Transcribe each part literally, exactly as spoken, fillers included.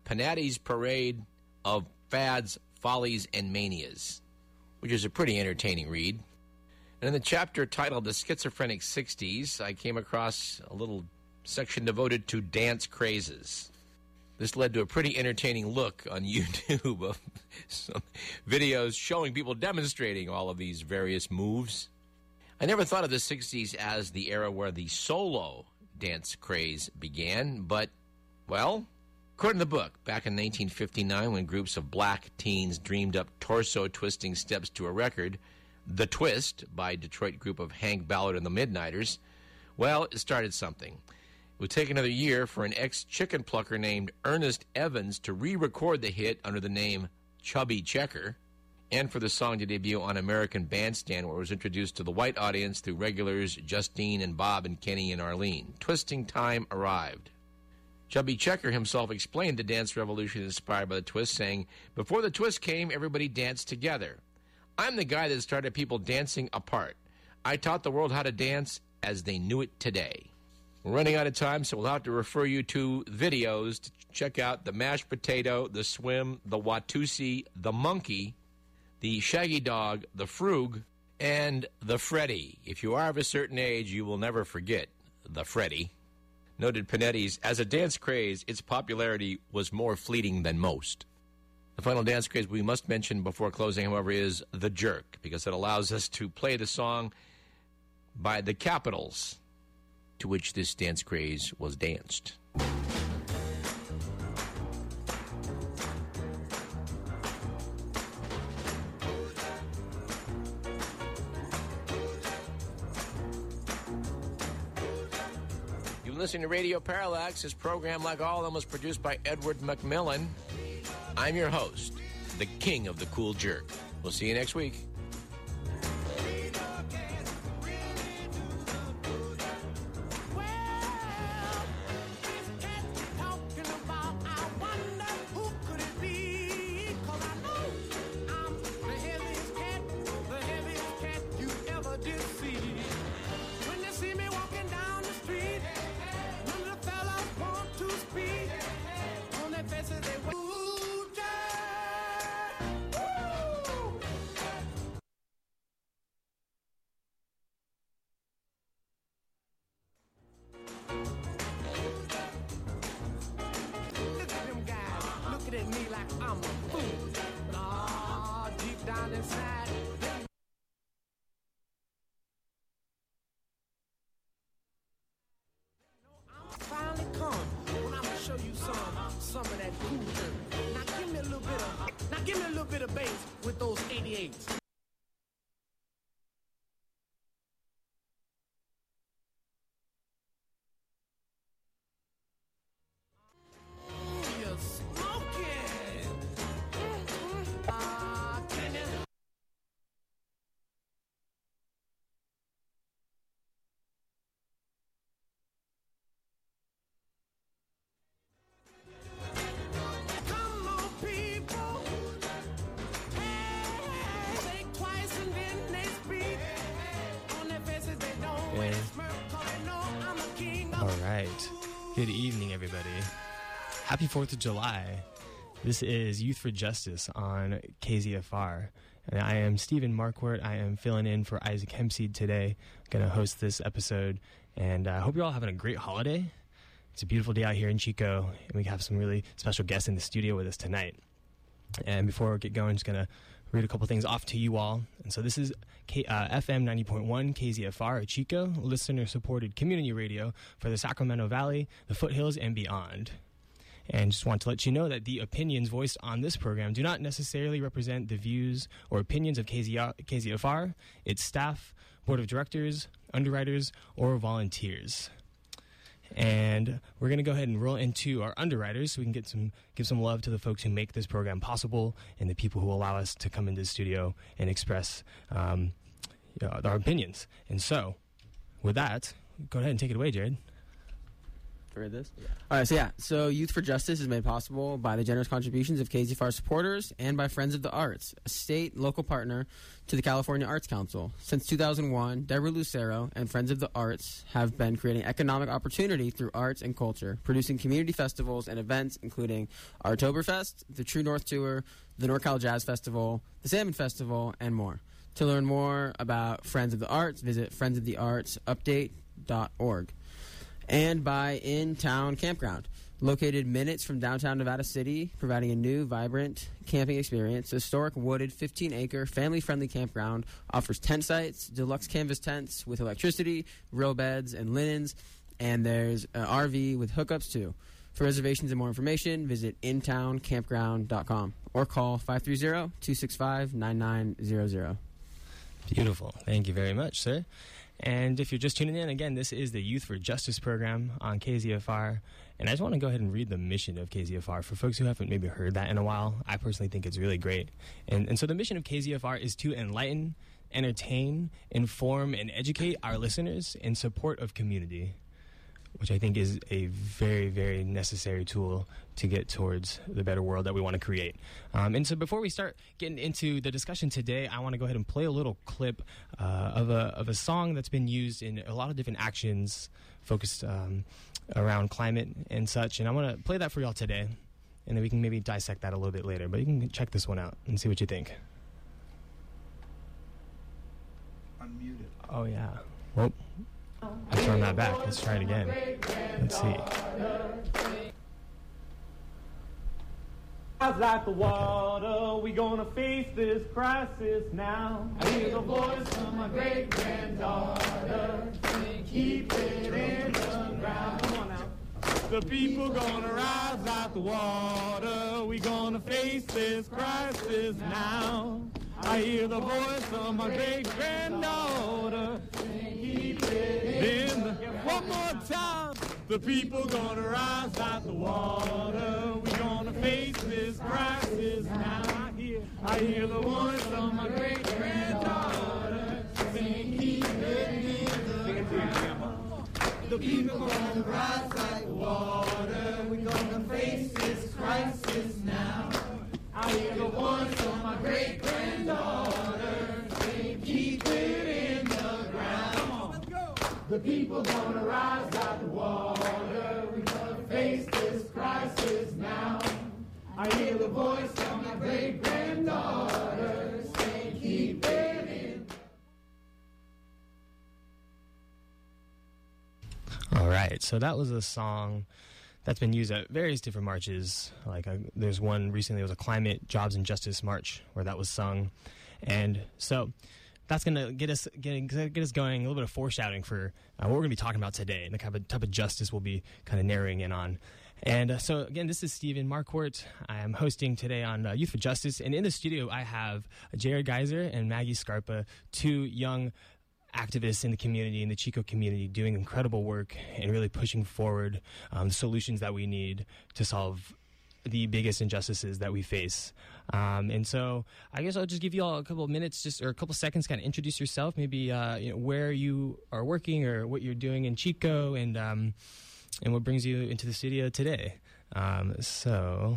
Panatti's Parade of Fads, Follies, and Manias, which is a pretty entertaining read. And in the chapter titled The Schizophrenic sixties, I came across a little section devoted to dance crazes. This led to a pretty entertaining look on YouTube of some videos showing people demonstrating all of these various moves. I never thought of the sixties as the era where the solo dance craze began, but, well, according to the book, back in nineteen fifty-nine, when groups of black teens dreamed up torso-twisting steps to a record, The Twist, by Detroit group of Hank Ballard and the Midnighters, well, it started something. It would take another year for an ex-chicken plucker named Ernest Evans to re-record the hit under the name Chubby Checker, and for the song to debut on American Bandstand, where it was introduced to the white audience through regulars Justine and Bob and Kenny and Arlene. Twisting time arrived. Chubby Checker himself explained the dance revolution inspired by the twist, saying, "Before the twist came, everybody danced together. I'm the guy that started people dancing apart. I taught the world how to dance as they knew it today." We're running out of time, so we'll have to refer you to videos to check out the mashed potato, the swim, the Watusi, the monkey, the shaggy dog, the frug, and the Freddy. If you are of a certain age, you will never forget the Freddy. Noted Panetti's, as a dance craze, its popularity was more fleeting than most. The final dance craze we must mention before closing, however, is the jerk, because it allows us to play the song by the Capitals, to which this dance craze was danced. You've been listening to Radio Parallax. This program, like all of them, was produced by Edward McMillan. I'm your host, the king of the cool jerk. We'll see you next week. Good evening, everybody. Happy fourth of July. This is Youth for Justice on K Z F R. And I am Stephen Marquardt. I am filling in for Isaac Hempseed today. I'm going to host this episode. And I uh, hope you're all having a great holiday. It's a beautiful day out here in Chico. And we have some really special guests in the studio with us tonight. And before we get going, I'm just going to read a couple things off to you all. And so this is K, uh, F M ninety point one K Z F R, Chico, listener-supported community radio for the Sacramento Valley, the foothills, and beyond. And just want to let you know that the opinions voiced on this program do not necessarily represent the views or opinions of K Z F R, its staff, board of directors, underwriters, or volunteers. And we're going to go ahead and roll into our underwriters so we can get some give some love to the folks who make this program possible and the people who allow us to come into the studio and express um, you know, our opinions. And so, with that, go ahead and take it away, Jared. to read this? Yeah. All right, so yeah. So Youth for Justice is made possible by the generous contributions of K Z F R supporters and by Friends of the Arts, a state and local partner to the California Arts Council. Since two thousand one, Deborah Lucero and Friends of the Arts have been creating economic opportunity through arts and culture, producing community festivals and events including Artoberfest, the True North Tour, the NorCal Jazz Festival, the Salmon Festival, and more. To learn more about Friends of the Arts, visit friends of the arts update dot org. And by In Town Campground, located minutes from downtown Nevada City, providing a new, vibrant camping experience. The historic, wooded, fifteen-acre, family-friendly campground offers tent sites, deluxe canvas tents with electricity, real beds, and linens, and there's an R V with hookups, too. For reservations and more information, visit in town campground dot com or call five three zero, two six five, nine nine zero zero. Beautiful. Thank you very much, sir. And if you're just tuning in, again, this is the Youth for Justice program on K Z F R. And I just want to go ahead and read the mission of K Z F R for folks who haven't maybe heard that in a while. I personally think it's really great. And, and so the mission of K Z F R is to enlighten, entertain, inform, and educate our listeners in support of community, which I think is a very, very necessary tool to get towards the better world that we want to create. Um, and so before we start getting into the discussion today, I want to go ahead and play a little clip uh, of, a, of a song that's been used in a lot of different actions focused um, around climate and such. And I want to play that for y'all today, and then we can maybe dissect that a little bit later. But you can check this one out and see what you think. Unmuted. Oh, yeah. Well, I turned that back. Let's try it again. Let's see. Like the water, we gonna face this crisis now. I hear the voice of my great granddaughter saying, keep it in the ground. Come on now. The people gonna rise like the water. We gonna face this crisis now. I hear the voice of my great granddaughter saying, keep it in the. One more time. The people gonna rise like the water. We gonna face this crisis now. I hear, I hear the voice of my great granddaughter saying, keep it in the ground. The people gonna rise like the water. We gonna face this crisis now. I hear the voice of my great granddaughter saying, keep it in the ground. Let's go. The people gonna rise like the water. We gonna face this crisis now. I hear the voice of my great granddaughter saying, keep it in. All right, so that was a song that's been used at various different marches. Like uh, there's one recently, it was a Climate, Jobs, and Justice March where that was sung. And so that's going to get us get, get us going, a little bit of foreshadowing for uh, what we're going to be talking about today, and the type of, type of justice we'll be kind of narrowing in on. And uh, so, again, this is Stephen Marquardt. I am hosting today on uh, Youth for Justice. And in the studio, I have Jared Geiser and Maggie Scarpa, two young activists in the community, in the Chico community, doing incredible work and really pushing forward um, the solutions that we need to solve the biggest injustices that we face. Um, and so I guess I'll just give you all a couple of minutes, just or a couple of seconds, kind of introduce yourself, maybe uh, you know, where you are working or what you're doing in Chico, and um, and what brings you into the studio today. Um, so,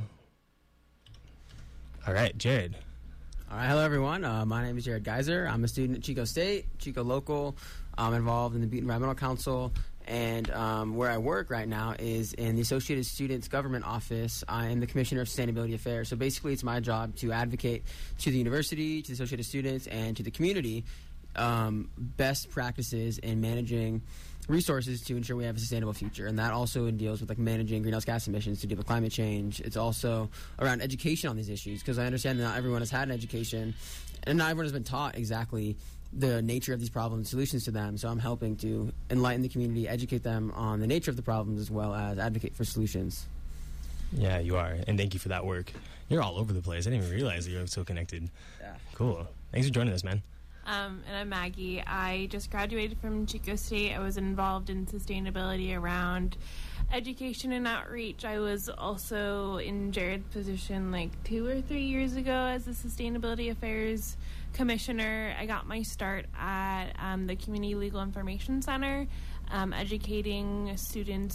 all right, Jared. All right, hello everyone. Uh, my name is Jared Geiser. I'm a student at Chico State, Chico Local. I'm involved in the Butte Environmental Council, and um, where I work right now is in the Associated Students Government Office. I am the Commissioner of Sustainability Affairs. So basically, it's my job to advocate to the university, to the Associated Students, and to the community um, best practices in managing resources to ensure we have a sustainable future. And that also deals with like managing greenhouse gas emissions to deal with climate change. It's also around education on these issues, because I understand that not everyone has had an education and not everyone has been taught exactly the nature of these problems and solutions to them. So I'm helping to enlighten the community, educate them on the nature of the problems, as well as advocate for solutions. Yeah, you are. And thank you for that work. You're all over the place. I didn't even realize that you're so connected. Yeah. Cool. Thanks for joining us, man. Um, and I'm Maggie. I just graduated from Chico State. I was involved in sustainability around education and outreach. I was also in Jared's position like two or three years ago as the Sustainability Affairs Commissioner. I got my start at um, the Community Legal Information Center. um, educating students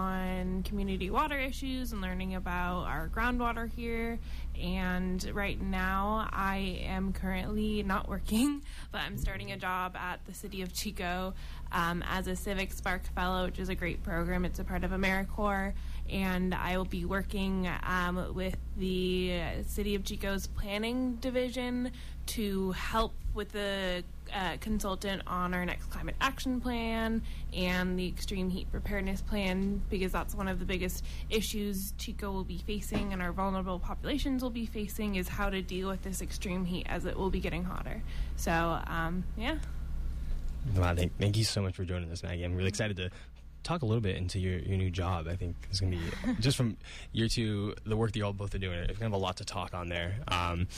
on community water issues and learning about our groundwater here. And right now I am currently not working, but I'm starting a job at the City of Chico um, as a Civic Spark Fellow, which is a great program. It's a part of AmeriCorps, and I will be working um, with the City of Chico's planning division to help with the uh, consultant on our next climate action plan and the extreme heat preparedness plan, because that's one of the biggest issues Chico will be facing and our vulnerable populations will be facing, is how to deal with this extreme heat as it will be getting hotter. So, um, yeah. Wow, thank, thank you so much for joining us, Maggie. I'm really excited to talk a little bit into your, your new job. I think it's going to be, just from year two, the work that you all both are doing, it's going to have a lot to talk on there. Um,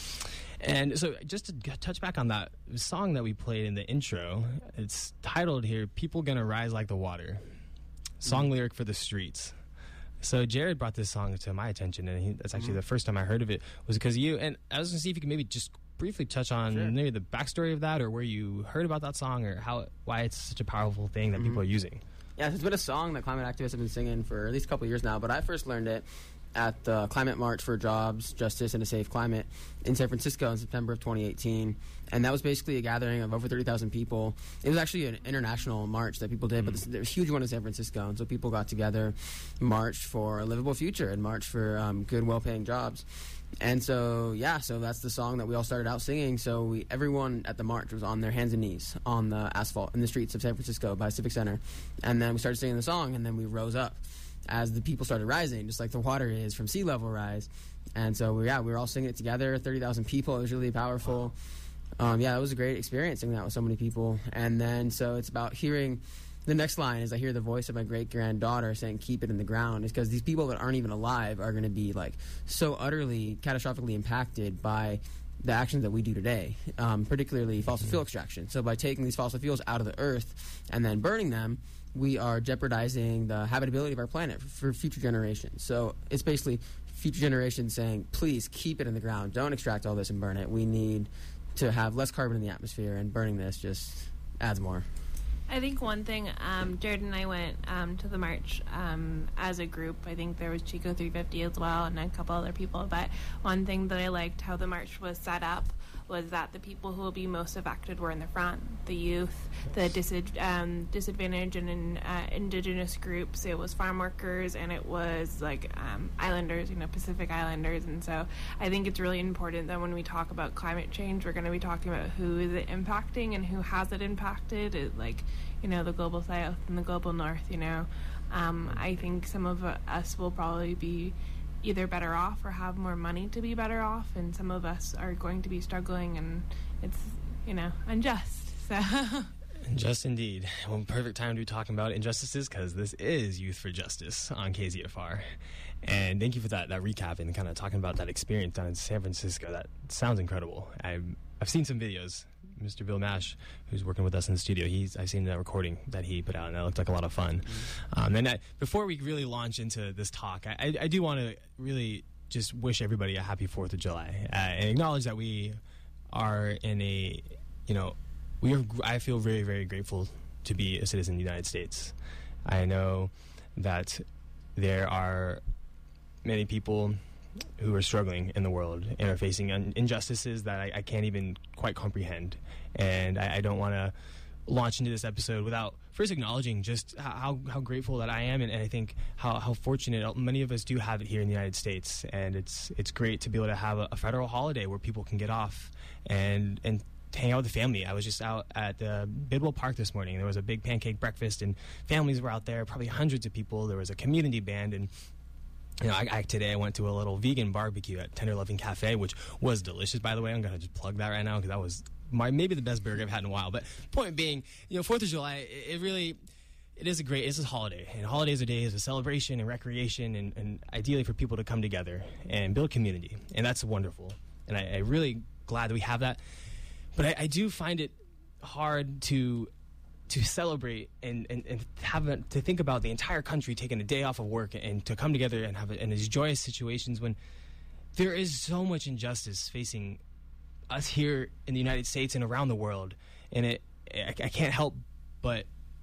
and so just to g- touch back on that song that we played in the intro, it's titled here, People Gonna Rise Like the Water. Song mm-hmm. lyric for the streets. So Jared brought this song to my attention, and he, that's actually mm-hmm. the first time I heard of it was because of you. And I was going to see if you could maybe just briefly touch on sure. maybe the backstory of that, or where you heard about that song, or how why it's such a powerful thing that mm-hmm. people are using. Yeah, it's been a song that climate activists have been singing for at least a couple of years now, but I first learned it at the Climate March for Jobs, Justice, and a Safe Climate in San Francisco in September of twenty eighteen. And that was basically a gathering of over thirty thousand people. It was actually an international march that people did, but there was a huge one in San Francisco. And so people got together, marched for a livable future, and marched for um, good, well-paying jobs. And so, yeah, so that's the song that we all started out singing. So we, everyone at the march was on their hands and knees on the asphalt in the streets of San Francisco by Civic Center. And then we started singing the song, and then we rose up as the people started rising, just like the water is from sea level rise. And so, we, yeah, we were all singing it together, thirty thousand people. It was really powerful. Um, yeah, it was a great experience singing that with so many people. And then, so it's about hearing... The next line is I hear the voice of my great-granddaughter saying, keep it in the ground, is because these people that aren't even alive are going to be, like, so utterly, catastrophically impacted by the actions that we do today, um, particularly fossil fuel extraction. So by taking these fossil fuels out of the earth and then burning them, we are jeopardizing the habitability of our planet for, for future generations. So it's basically future generations saying, please keep it in the ground. Don't extract all this and burn it. We need to have less carbon in the atmosphere, and burning this just adds more. I think one thing, um, Jared and I went um, to the march um, as a group. I think there was Chico three fifty as well and a couple other people. But one thing that I liked how the march was set up was that the people who will be most affected were in the front, the youth, the disad- um, disadvantaged and uh, indigenous groups. It was farm workers, and it was like um, islanders, you know, Pacific Islanders. And so I think it's really important that when we talk about climate change, we're going to be talking about who is it impacting and who has it impacted. It, like, you know, the global south and the global north, you know. Um, I think some of us will probably be either better off or have more money to be better off, and some of us are going to be struggling, and it's, you know, unjust. So Unjust indeed. Well, perfect time to be talking about injustices, because this is Youth for Justice on K Z F R. And thank you for that that recap and kind of talking about that experience down in San Francisco. That sounds incredible. I've, I've seen some videos. Mister Bill Mash, who's working with us in the studio, he's I've seen that recording that he put out, and that looked like a lot of fun. Mm-hmm. Um, and I, before we really launch into this talk, I, I, I do want to really just wish everybody a happy fourth of July uh, and acknowledge that we are in a, you know, we are. I feel very, very grateful to be a citizen of the United States. I know that there are many people who are struggling in the world and are facing un- injustices that I, I can't even quite comprehend. And I, I don't want to launch into this episode without first acknowledging just how, how grateful that I am, and, and I think how, how fortunate many of us do have it here in the United States. And it's it's great to be able to have a, a federal holiday where people can get off and and hang out with the family. I was just out at uh, Bidwell Park this morning. There was a big pancake breakfast, and families were out there, probably hundreds of people. There was a community band, and you know, I, I, today I went to a little vegan barbecue at Tender Loving Cafe, which was delicious, by the way. I'm going to just plug that right now because that was my maybe the best burger I've had in a while. But point being, you know, fourth of July, it, it really, it is a great, it's a holiday. And holidays are days of celebration and recreation, and, and ideally for people to come together and build community. And that's wonderful. And I, I'm really glad that we have that. But I, I do find it hard to to celebrate and, and, and have a, to think about the entire country taking a day off of work and to come together and have a, in these joyous situations when there is so much injustice facing us here in the United States and around the world. And it, I, I can't help but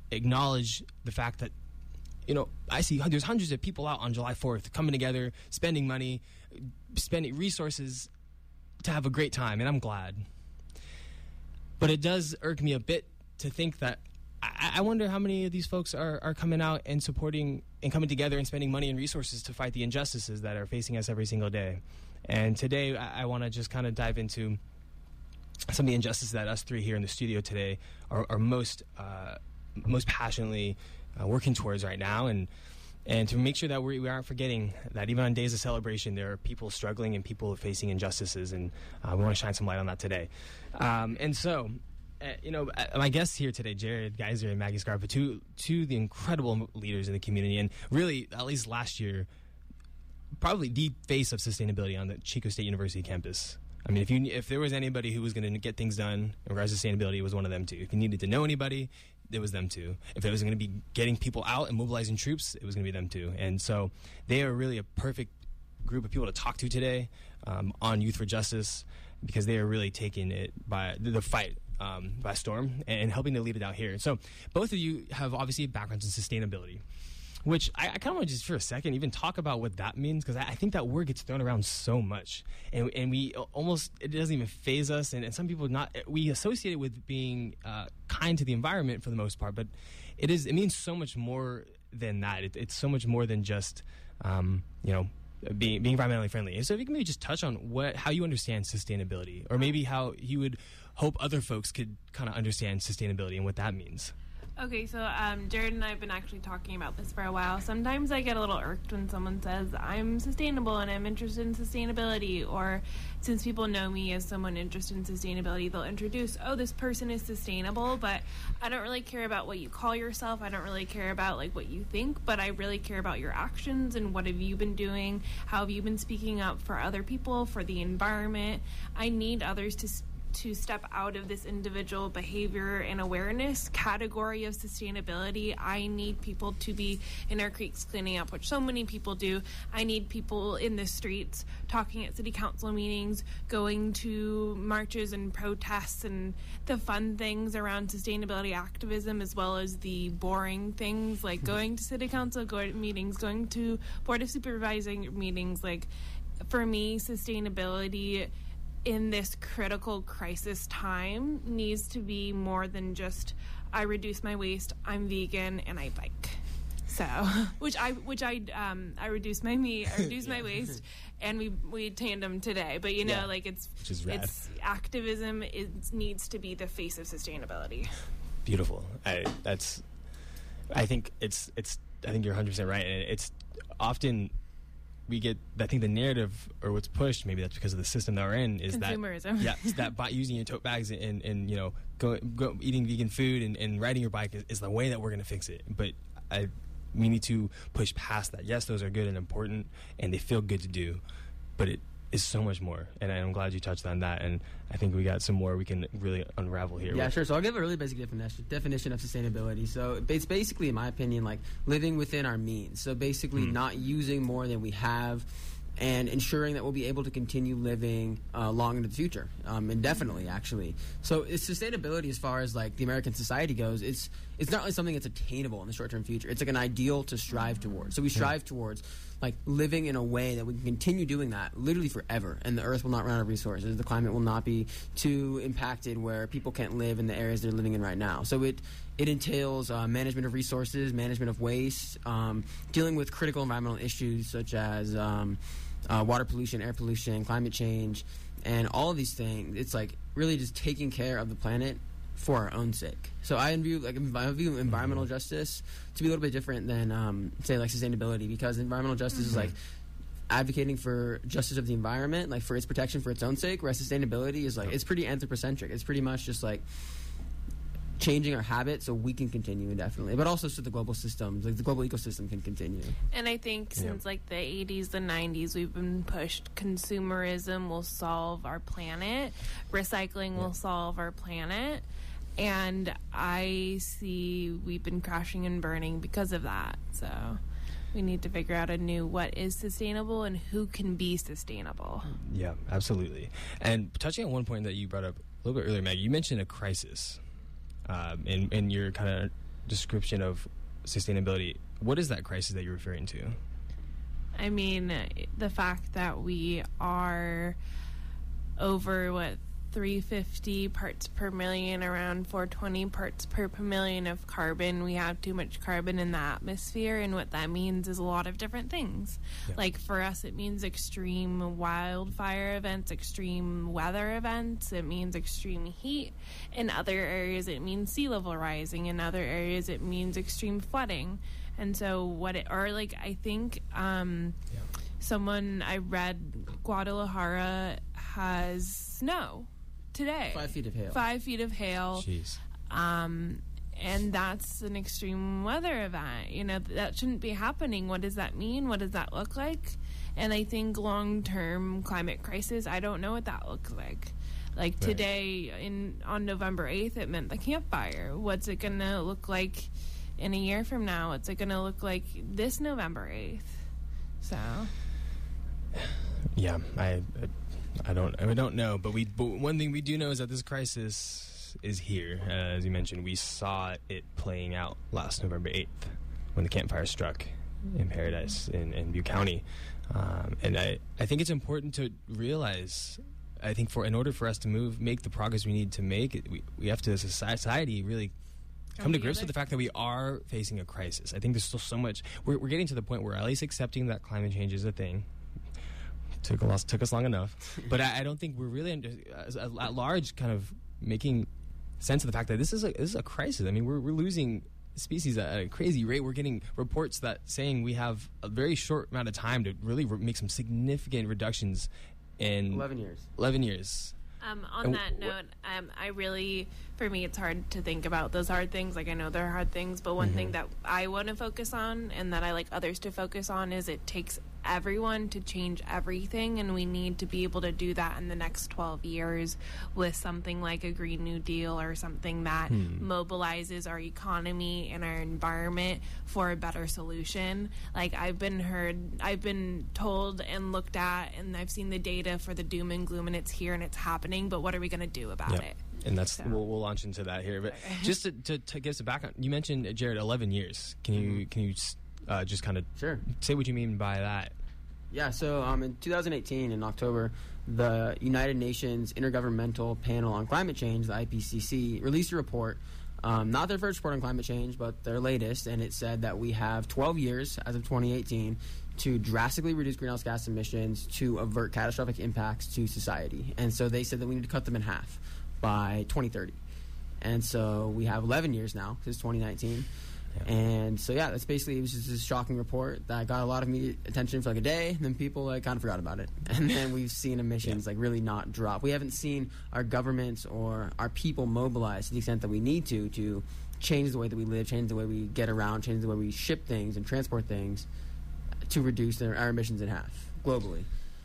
acknowledge the fact that, you know, I see there's hundreds of people out on July fourth coming together, spending money, spending resources to have a great time, and I'm glad. But it does irk me a bit to think that I, I wonder how many of these folks are, are coming out and supporting and coming together and spending money and resources to fight the injustices that are facing us every single day. And today I, I want to just kind of dive into some of the injustices that us three here in the studio today are, are most uh, most passionately uh, working towards right now, and and to make sure that we, we aren't forgetting that even on days of celebration there are people struggling and people facing injustices, and uh, we want to shine some light on that today. Um, and so, uh, you know, uh, my guests here today, Jared Geiser and Maggie Scarpa, two, two of the incredible leaders in the community, and really, at least last year, probably the face of sustainability on the Chico State University campus. I mean, if you if there was anybody who was going to get things done in regards to sustainability, it was one of them two. If you needed to know anybody, it was them two. If it was going to be getting people out and mobilizing troops, it was going to be them two. And so they are really a perfect group of people to talk to today um, on Youth for Justice, because they are really taking it by the fight um, by storm and helping to lead it out here. So both of you have obviously backgrounds in sustainability, which I, I kind of want to just for a second even talk about what that means, because I, I think that word gets thrown around so much, and, and we almost, it doesn't even faze us, and, and some people not, we associate it with being uh, kind to the environment for the most part, but it is, it means so much more than that. It, it's so much more than just, um, you know, being, being environmentally friendly. And so if you can maybe just touch on what, how you understand sustainability, or maybe how you would hope other folks could kind of understand sustainability and what that means. Okay, so um, Jared and I have been actually talking about this for a while. Sometimes I get a little irked when someone says, I'm sustainable and I'm interested in sustainability, or since people know me as someone interested in sustainability, they'll introduce, oh, this person is sustainable, but I don't really care about what you call yourself. I don't really care about like what you think, but I really care about your actions and what have you been doing? How have you been speaking up for other people, for the environment? I need others to speak to step out of this individual behavior and awareness category of sustainability. I need people to be in our creeks cleaning up, which so many people do. I need people in the streets talking at city council meetings, going to marches and protests and the fun things around sustainability activism, as well as the boring things like going to city council going to meetings, going to board of supervising meetings. Like, for me, sustainability in this critical crisis time needs to be more than just I reduce my waste, I'm vegan, and I bike. So, which I which I um I reduce my meat, I reduce my waste, and we we tandem today. But you know, yeah. like it's it's activism. It needs to be the face of sustainability. Beautiful. I that's. I think it's it's. I think you're one hundred percent right, and it's often. We get, I think the narrative, or what's pushed, maybe that's because of the system that we're in, is consumerism. that, yeah, it's that by using your tote bags and, and you know, go, go eating vegan food and, and riding your bike is, is the way that we're going to fix it. But I, we need to push past that. Yes, those are good and important, and they feel good to do, but it is so much more. And I'm glad you touched on that, and I think we got some more we can really unravel here. Yeah, sure. So I'll give a really basic definition definition of sustainability. So it's basically, in my opinion, like living within our means. So basically mm. not using more than we have, and ensuring that we'll be able to continue living uh, long into the future, um, indefinitely, actually. So it's sustainability, as far as like the American society goes, it's it's not really something that's attainable in the short-term future. It's like an ideal to strive towards. So we strive yeah. towards like living in a way that we can continue doing that literally forever, and the earth will not run out of resources. The climate will not be too impacted where people can't live in the areas they're living in right now. So it it entails uh, management of resources, management of waste, um, dealing with critical environmental issues such as um, uh, water pollution, air pollution, climate change, and all of these things. It's like really just taking care of the planet for our own sake. So I view like I view environmental mm-hmm. justice to be a little bit different than um, say like sustainability, because environmental justice mm-hmm. is like advocating for justice of the environment, like for its protection for its own sake, whereas sustainability is like it's pretty anthropocentric. It's pretty much just like changing our habits so we can continue indefinitely, but also so the global systems, like the global ecosystem, can continue. And I think since yeah. like the eighties, the nineties, we've been pushed consumerism will solve our planet, recycling yeah. will solve our planet, and I see we've been crashing and burning because of that. So we need to figure out a new what is sustainable and who can be sustainable. Yeah, absolutely. And touching on one point that you brought up a little bit earlier, Maggie, you mentioned a crisis. Um, and, and your kind of description of sustainability, what is that crisis that you're referring to? I mean, the fact that we are over, what, three hundred fifty parts per million, around four hundred twenty parts per, per million of carbon. We have too much carbon in the atmosphere, and what that means is a lot of different things. Yeah. Like, for us, it means extreme wildfire events, extreme weather events. It means extreme heat. In other areas, it means sea level rising. In other areas, it means extreme flooding. And so what it, or like, I think um, yeah. someone, I read Guadalajara has snow today. Five feet of hail. Five feet of hail. Jeez. Um, and that's an extreme weather event. You know, that shouldn't be happening. What does that mean? What does that look like? And I think long-term climate crisis, I don't know what that looks like. Like right. today, in on November eighth, it meant the campfire. What's it going to look like in a year from now? What's it going to look like this November eighth? So... Yeah, I... I don't. I don't know, but we. But one thing we do know is that this crisis is here. Uh, as you mentioned, we saw it playing out last November eighth when the campfire struck in Paradise in, in Butte County, um, and I. I think it's important to realize. I think for in order for us to move, make the progress we need to make, we we have to as a society really come to grips with the fact that we are facing a crisis. I think there's still so much. We're we're getting to the point where at least accepting that climate change is a thing. Took a took us long enough, but I, I don't think we're really under, uh, at large kind of making sense of the fact that this is a this is a crisis. I mean, we're we're losing species at a crazy rate. We're getting reports that saying we have a very short amount of time to really re- make some significant reductions in eleven years. Eleven years. Um, on and that w- note, um, I really, for me, it's hard to think about those hard things. Like, I know they're hard things, but one mm-hmm. thing that I want to focus on and that I like others to focus on is it takes everyone to change everything, and we need to be able to do that in the next twelve years with something like a Green New Deal or something that hmm. mobilizes our economy and our environment for a better solution. Like, I've been heard, I've been told and looked at, and I've seen the data for the doom and gloom, and it's here and it's happening, but what are we going to do about yep. it? And that's so. we'll, we'll launch into that here, but just to, to, to give us a background, you mentioned, Jared, eleven years. Can you mm-hmm. can you uh, just kind of sure. say what you mean by that? Yeah, so um, in two thousand eighteen, in October, the United Nations Intergovernmental Panel on Climate Change, the I P C C, released a report, um, not their first report on climate change, but their latest, and it said that we have twelve years, as of twenty eighteen, to drastically reduce greenhouse gas emissions to avert catastrophic impacts to society. And so they said that we need to cut them in half by twenty thirty. And so we have eleven years now, because it's twenty nineteen. Yeah. And so, yeah, that's basically, it was just this shocking report that got a lot of media attention for like a day, and then people like kind of forgot about it. And then we've seen emissions yeah. like really not drop. We haven't seen our governments or our people mobilize to the extent that we need to to change the way that we live, change the way we get around, change the way we ship things and transport things to reduce their, our emissions in half globally.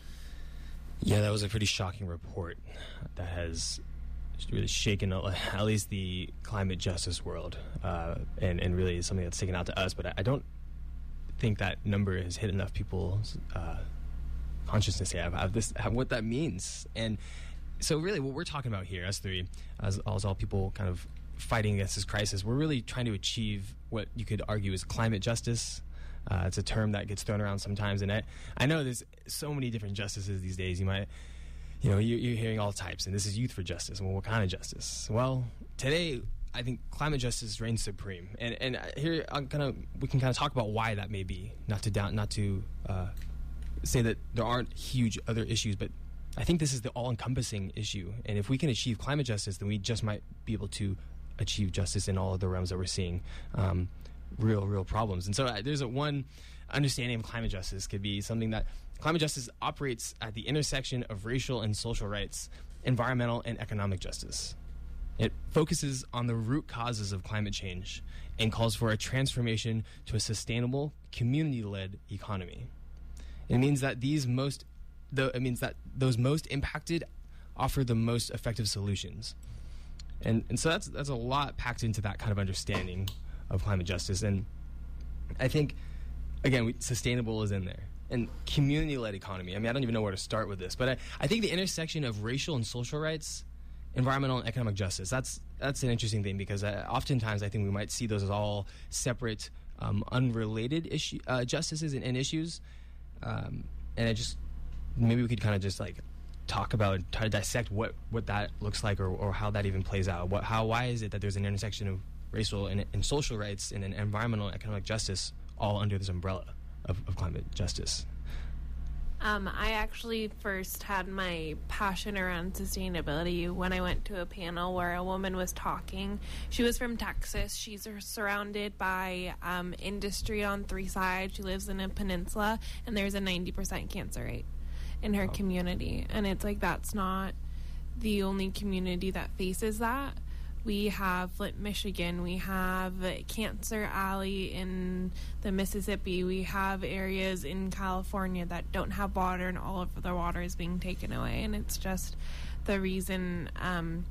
Yeah, that was a pretty shocking report that has really shaken at least the climate justice world, uh, and, and really is something that's sticking out to us. But I, I don't think that number has hit enough people's uh, consciousness yet of this, what that means. And so really what we're talking about here, us three, as, as all people kind of fighting against this crisis, we're really trying to achieve what you could argue is climate justice. Uh, it's a term that gets thrown around sometimes, and I, I know there's so many different justices these days. You might... You know, you, you're hearing all types, and this is Youth for Justice. Well, what kind of justice? Well, today, I think climate justice reigns supreme, and and here I'm gonna we can kind of talk about why that may be. Not to down, not to uh, say that there aren't huge other issues, but I think this is the all-encompassing issue. And if we can achieve climate justice, then we just might be able to achieve justice in all of the realms that we're seeing um, real, real problems. And so uh, there's a one understanding of climate justice could be something that. Climate justice operates at the intersection of racial and social rights, environmental and economic justice. It focuses on the root causes of climate change and calls for a transformation to a sustainable, community-led economy. It means that these most, the, it means that those most impacted offer the most effective solutions. And and so that's that's a lot packed into that kind of understanding of climate justice. And I think, again, we, sustainable is in there. And community-led economy. I mean, I don't even know where to start with this, but I, I think the intersection of racial and social rights environmental and economic justice. That's that's an interesting thing because uh, oftentimes I think we might see those as all separate, um, unrelated issue uh, justices and, and issues, um, and I just maybe we could kind of just like talk about try to dissect what, what that looks like or, or how that even plays out. What how why is it that there's an intersection of racial and, and social rights and an environmental and economic justice all under this umbrella of, of climate justice? Um, I actually first had my passion around sustainability when I went to a panel where a woman was talking. She was from Texas. She's surrounded by um, industry on three sides. She lives in a peninsula, and there's a ninety percent cancer rate in her community. And it's like that's not the only community that faces that. We have Flint, Michigan. We have Cancer Alley in the Mississippi. We have areas in California that don't have water, and all of the water is being taken away. And it's just the reason. Um,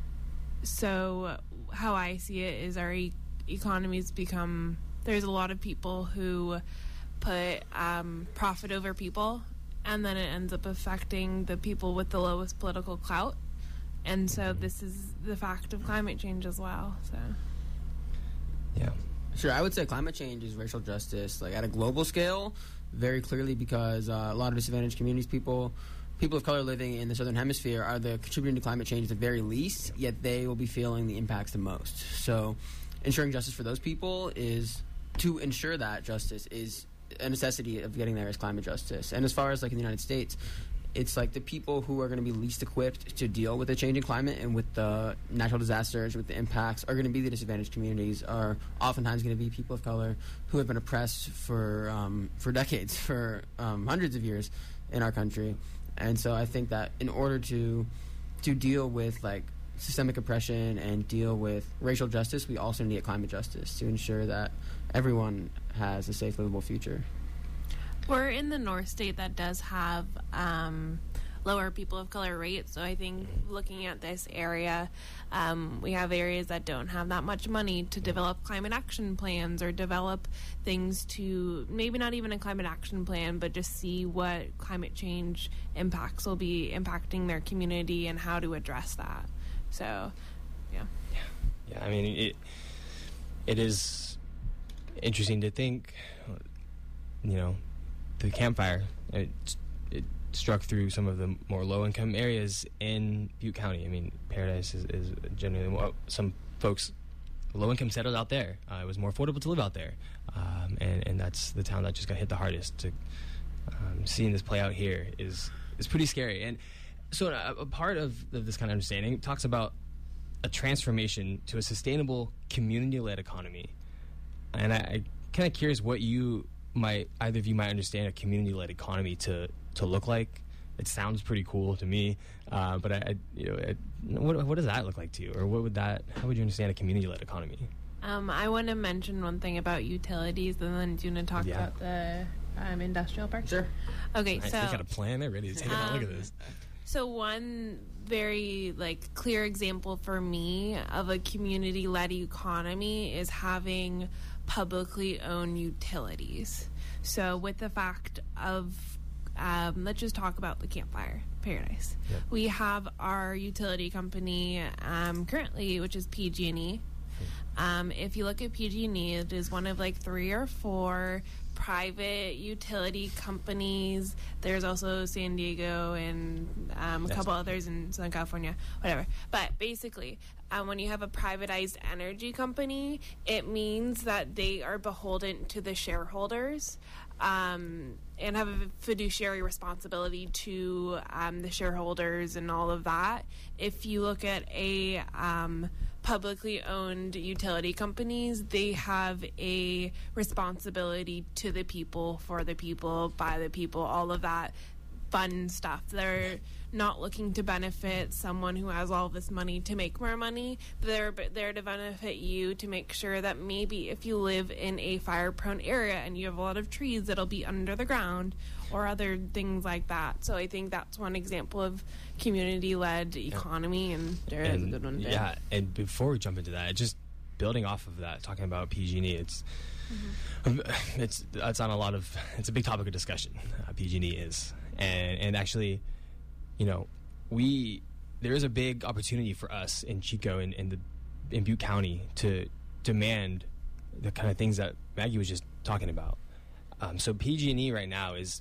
so how I see it is our e- economies become. There's a lot of people who put um, profit over people, and then it ends up affecting the people with the lowest political clout. And so this is the fact of climate change as well. So, yeah, sure. I would say climate change is racial justice, like at a global scale, very clearly because uh, a lot of disadvantaged communities, people, people of color living in the southern hemisphere, are the contributing to climate change at the very least. Yet they will be feeling the impacts the most. So, ensuring justice for those people is to ensure that justice is a necessity of getting there is climate justice. And as far as like in the United States, it's like the people who are going to be least equipped to deal with the changing climate and with the natural disasters, with the impacts, are going to be the disadvantaged communities, are oftentimes going to be people of color who have been oppressed for um, for decades, for um, hundreds of years in our country. And so I think that in order to to deal with like systemic oppression and deal with racial justice, we also need climate justice to ensure that everyone has a safe, livable future. We're in the North State that does have um, lower people of color rates. So I think looking at this area, um, we have areas that don't have that much money to develop climate action plans or develop things to maybe not even a climate action plan, but just see what climate change impacts will be impacting their community and how to address that. So, yeah. Yeah, yeah. I mean, it it is interesting to think, you know, the campfire, it, it struck through some of the more low-income areas in Butte County. I mean, Paradise is, is generally more, some folks, low-income settled out there. Uh, it was more affordable to live out there, um, and and that's the town that just got hit the hardest. To um, seeing this play out here is is pretty scary. And so, a, a part of, of this kind of understanding talks about a transformation to a sustainable, community-led economy. And I, I kind of curious what you might either of you might understand a community-led economy to to look like. It sounds pretty cool to me, uh, but I, I you know, I, what what does that look like to you, or what would that? How would you understand a community-led economy? Um, I want to mention one thing about utilities, and then do you want to talk Yeah. about the um, industrial park? Sure. Okay, Nice. so They got a plan. They're ready to take it on. Look at Um, this. So one very like clear example for me of a community-led economy is having publicly owned utilities. So with the fact of, um, let's just talk about the Campfire Paradise. Yep. We have our utility company um, currently, which is P G and E. Um, if you look at P G and E, it is one of like three or four private utility companies. There's also San Diego and um, a Yes. couple others in Southern California, whatever. But basically, um, when you have a privatized energy company, it means that they are beholden to the shareholders um, and have a fiduciary responsibility to um, the shareholders and all of that. If you look at a um, publicly owned utility companies, they have a responsibility to the people, for the people, by the people, all of that fun stuff. They're not looking to benefit someone who has all this money to make more money. They're there to benefit you, to make sure that maybe if you live in a fire-prone area and you have a lot of trees that'll be under the ground or other things like that. So I think that's one example of community-led economy, and there is a And, good one too. yeah, and before we jump into that, just building off of that, talking about P G and E, it's Mm-hmm. it's it's on a lot of it's a big topic of discussion. Uh, P G and E is, and and actually, you know, we there is a big opportunity for us in Chico and in, in the in Butte County to demand the kind of things that Maggie was just talking about. Um, so P G and E right now is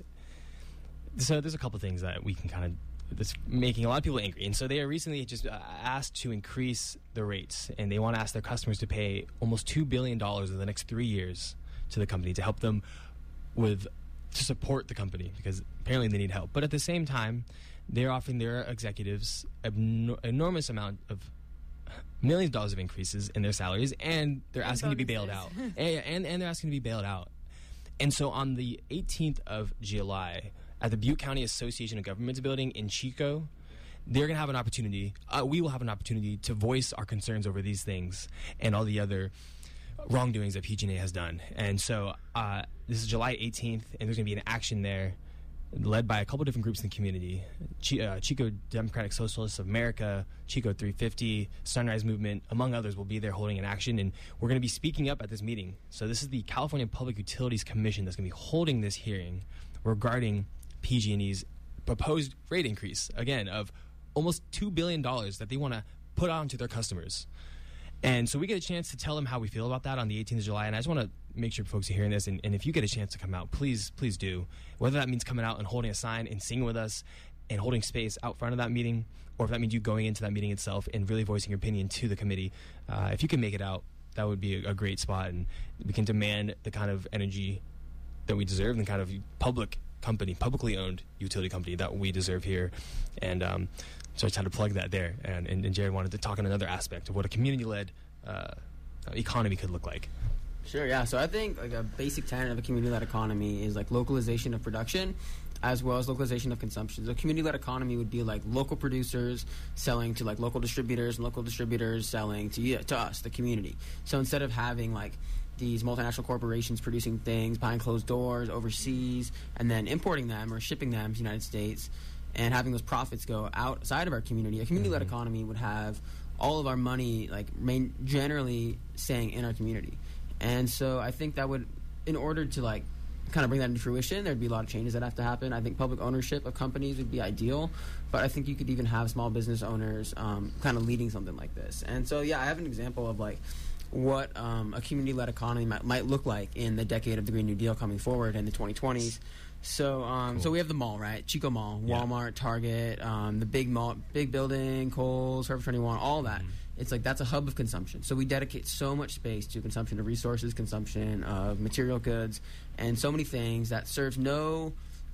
so there's a couple things that we can kind of that's making a lot of people angry, and so they are recently just uh, asked to increase the rates, and they want to ask their customers to pay almost two billion dollars in the next three years to the company to help them with to support the company because apparently they need help. But at the same time, they're offering their executives an enormous amount of millions of dollars of increases in their salaries, and they're And asking to be bailed bonuses. out. and, and and they're asking to be bailed out. And so on the eighteenth of July, at the Butte County Association of Governments building in Chico, they're going to have an opportunity, uh, we will have an opportunity to voice our concerns over these things and all the other wrongdoings that P G and E has done. And so uh, this is July eighteenth, and there's going to be an action there led by a couple different groups in the community. Ch- uh, Chico Democratic Socialists of America, Chico three fifty, Sunrise Movement, among others, will be there holding an action, and we're going to be speaking up at this meeting. So this is the California Public Utilities Commission that's going to be holding this hearing regarding P G and E's proposed rate increase, again, of almost two billion dollars that they want to put on to their customers. And so we get a chance to tell them how we feel about that on the eighteenth of July. And I just want to make sure folks are hearing this. And, and if you get a chance to come out, please, please do. Whether that means coming out and holding a sign and singing with us and holding space out front of that meeting, or if that means you going into that meeting itself and really voicing your opinion to the committee, uh, if you can make it out, that would be a, a great spot. And we can demand the kind of energy that we deserve and the kind of public company, publicly owned utility company that we deserve here. And um, so I just had to plug that there. And, and, and Jared wanted to talk on another aspect of what a community-led uh, economy could look like. Sure, yeah. So I think like a basic tenet of a community-led economy is like localization of production as well as localization of consumption. So a community-led economy would be like local producers selling to like local distributors and local distributors selling to you, to us, the community. So instead of having like these multinational corporations producing things behind closed doors overseas and then importing them or shipping them to the United States and having those profits go outside of our community, a community-led Mm-hmm. economy would have all of our money like main, generally staying in our community. And so I think that would, in order to like kind of bring that into fruition, there'd be a lot of changes that have to happen. I think public ownership of companies would be ideal, but I think you could even have small business owners um, kind of leading something like this. And so, yeah, I have an example of like what um, a community-led economy might, might look like in the decade of the Green New Deal coming forward in the twenty twenties. So, um, Cool. so we have the mall, right? Chico Mall, Yeah. Walmart, Target, um, the big mall, big building, Kohl's, Forever twenty-one, all that. Mm-hmm. It's like that's a hub of consumption. So we dedicate so much space to consumption of resources, consumption of material goods, and so many things that serves no,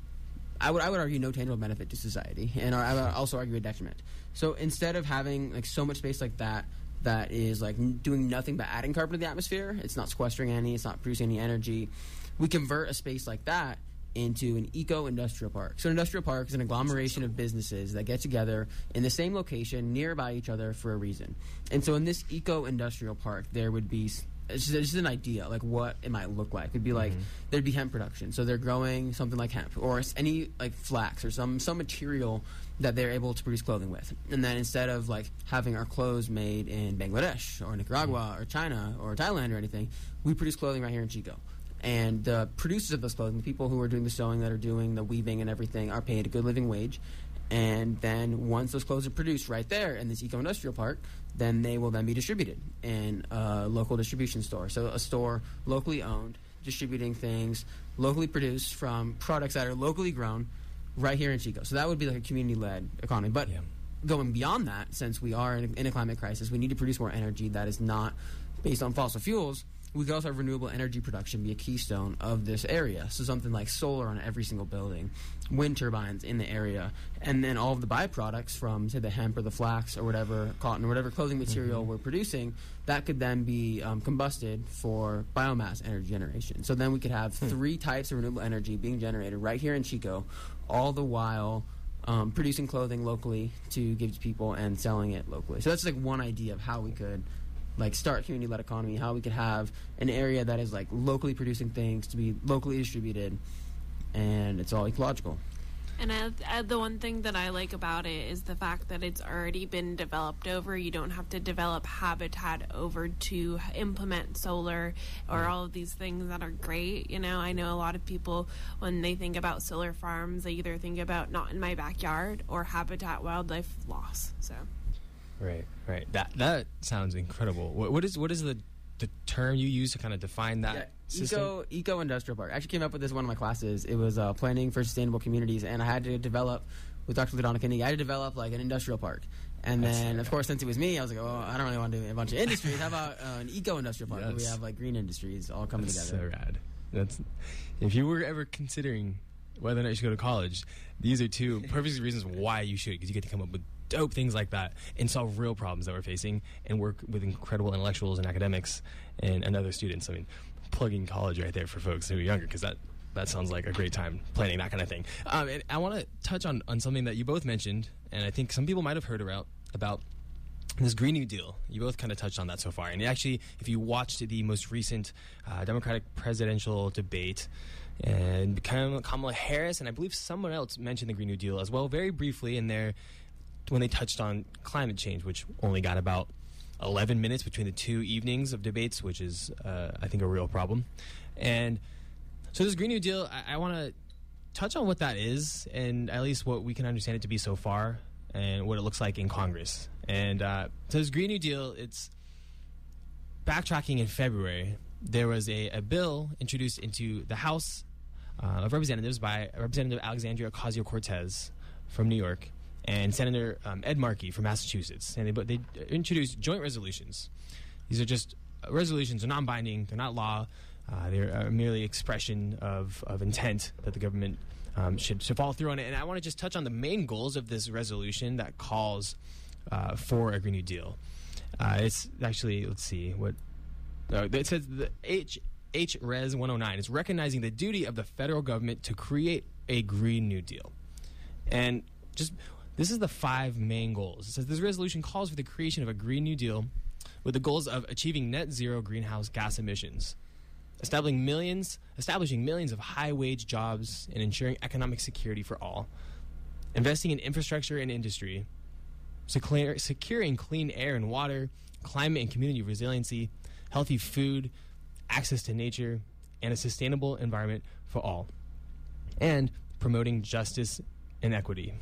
I would I would argue no tangible benefit to society, and I would also argue a detriment. So instead of having like so much space like that, that is like n- doing nothing but adding carbon to the atmosphere, it's not sequestering any, it's not producing any energy. We convert a space like that into an eco-industrial park. So an industrial park is an agglomeration of businesses that get together in the same location nearby each other for a reason. And so in this eco-industrial park, there would be s- it's just, it's just an idea like what it might look like. It'd be like there'd be hemp production. So they're growing something like hemp or s- any like flax or some some material that they're able to produce clothing with. And then instead of like having our clothes made in Bangladesh or Nicaragua or China or Thailand or anything, we produce clothing right here in Chico. And the producers of those clothing, the people who are doing the sewing, that are doing the weaving and everything, are paid a good living wage. And then once those clothes are produced right there in this eco-industrial park, then they will then be distributed in a local distribution store. So a store locally owned, distributing things locally produced from products that are locally grown right here in Chico. So that would be like a community-led economy. But Yeah. going beyond that, since we are in a, in a climate crisis, we need to produce more energy that is not based on fossil fuels. We could also have renewable energy production be a keystone of this area. So something like solar on every single building, wind turbines in the area, and then all of the byproducts from, say, the hemp or the flax or whatever, cotton or whatever clothing material we're producing, that could then be um, combusted for biomass energy generation. So then we could have three types of renewable energy being generated right here in Chico, all the while um, producing clothing locally to give to people and selling it locally. So that's like one idea of how we could like start community-led economy, how we could have an area that is like locally producing things to be locally distributed, and it's all ecological. And uh, uh, the one thing that I like about it is the fact that it's already been developed over. You don't have to develop habitat over to implement solar or all of these things that are great. You know, I know a lot of people, when they think about solar farms, they either think about not in my backyard or habitat wildlife loss. So, right, right. That that sounds incredible. What, what is what is the the term you use to kind of define that Yeah, system? eco eco industrial park. I actually came up with this in one of my classes. It was uh, planning for sustainable communities, and I had to develop with Doctor LaDonna Kennedy. I had to develop like an industrial park, and That's then so of course since it was me, I was like, oh, I don't really want to do a bunch of industries. How about uh, an eco industrial park where we Yes. have like green industries all coming That's together? so rad. That's if you were ever considering whether or not you should go to college, these are two perfect reasons why you should, because you get to come up with dope things like that and solve real problems that we're facing and work with incredible intellectuals and academics and, and other students. I mean, plugging college right there for folks who are younger, because that, that sounds like a great time planning that kind of thing. Um, and I want to touch on, on something that you both mentioned, and I think some people might have heard about, about this Green New Deal. You both kind of touched on that so far. And actually, if you watched the most recent uh, Democratic presidential debate, and Kamala Harris, and I believe someone else mentioned the Green New Deal as well, very briefly in there, when they touched on climate change, which only got about eleven minutes between the two evenings of debates, which is, uh, I think, a real problem. And so this Green New Deal, I, I want to touch on what that is, and at least what we can understand it to be so far, and what it looks like in Congress. And uh, so this Green New Deal, it's backtracking in February. There was a, a bill introduced into the House uh, of Representatives by Representative Alexandria Ocasio-Cortez from New York and Senator um, Ed Markey from Massachusetts. And they, they introduced joint resolutions. These are just uh, resolutions. They're non-binding. They're not law. Uh, they're uh, merely expression of, of intent that the government um, should, should follow through on it. And I want to just touch on the main goals of this resolution that calls uh, for a Green New Deal. Uh, it's actually, let's see, what... Uh, it says the H, H Res one oh nine is recognizing the duty of the federal government to create a Green New Deal. And just... This is the five main goals. It says this resolution calls for the creation of a Green New Deal with the goals of achieving net zero greenhouse gas emissions, establishing millions, establishing millions of high-wage jobs and ensuring economic security for all, investing in infrastructure and industry, secure, securing clean air and water, climate and community resiliency, healthy food, access to nature, and a sustainable environment for all, and promoting justice and equity.